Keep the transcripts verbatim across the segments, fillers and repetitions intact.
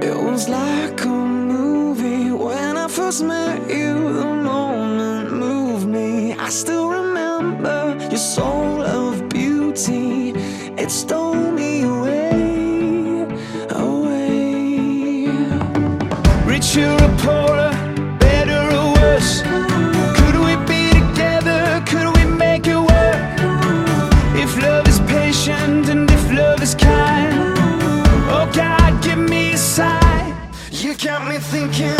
It was like a movie when I first met you. The moment moved me. I still remember your soul of beauty. It stole me away, away. Richer or poorer, better or worse, could we be together? Could we make it work? If love is patient and if love is kind, oh God, give me a sign. You got me thinking,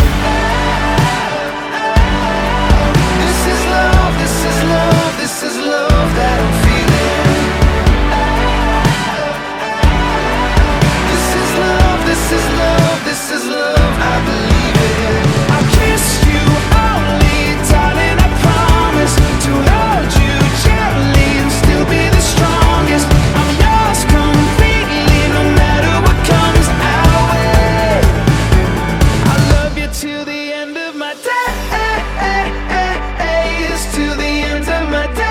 this is love, this is love, this is love that I'm feeling. This is love, this is love, this is love, I believe it. I'll kiss you only, darling, I promise to hold you gently and still be the strongest. I'm yours completely, no matter what comes our way. I love you till the end of my days, till the end of my days.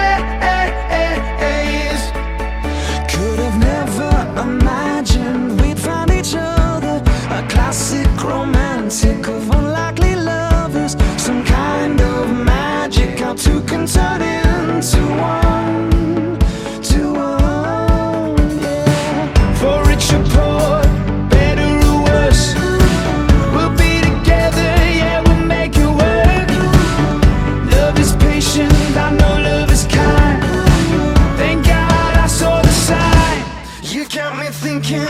Could have never imagined we'd find each other, a classic romantic of unlikely lovers, some kind of magic how two can turn into one, to one, yeah. For richer or poor, better or worse, we'll be together, yeah, we'll make it work. Love is patient, I know love is kind. Thank God I saw the sign. You got me thinking,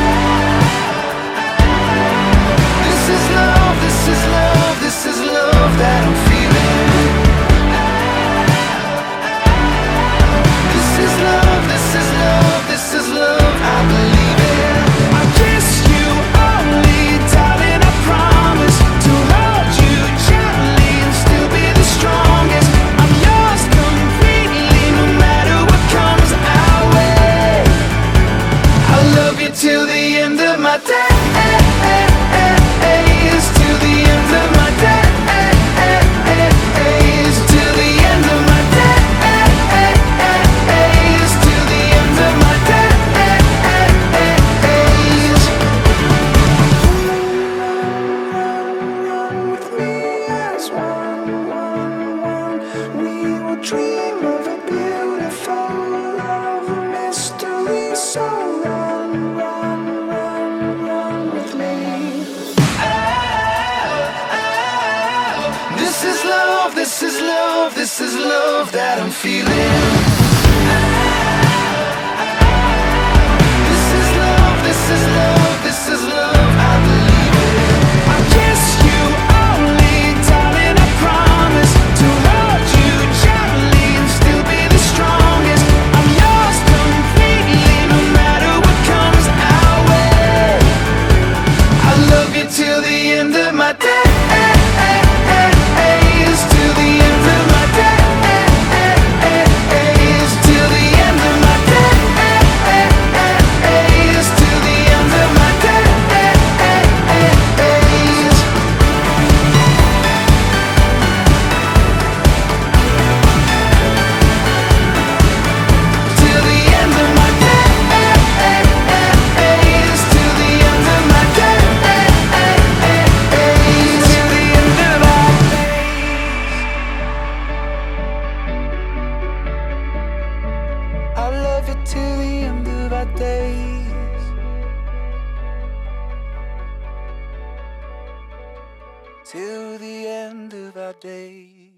this is love, this is love, this is love that I'm feeling. This is love, this is love, this is love, I believe it. I'll kiss you only, darling, I promise to hold you gently and still be the strongest. I'm yours completely, no matter what comes our way. I love you till the end of my days, till the end of my days, till the end of my days, till the end of my days. Run with me as one, one, one. We will dream of a beautiful love mystery. So run, run, run, run with me. This is love, this is love, this is love that I'm feeling. This is love, this is love, this is love, I believe it. I'll kiss you only, darling, I promise to hold you gently and still be the strongest. I'm yours completely, no matter what comes our way. I love you till the end of my days, till the end of my days, till the end of my days, till the end of my days. Till the end of my days, till the end of my days, till the end of my days. I love you till the end of our days, till the end of our days.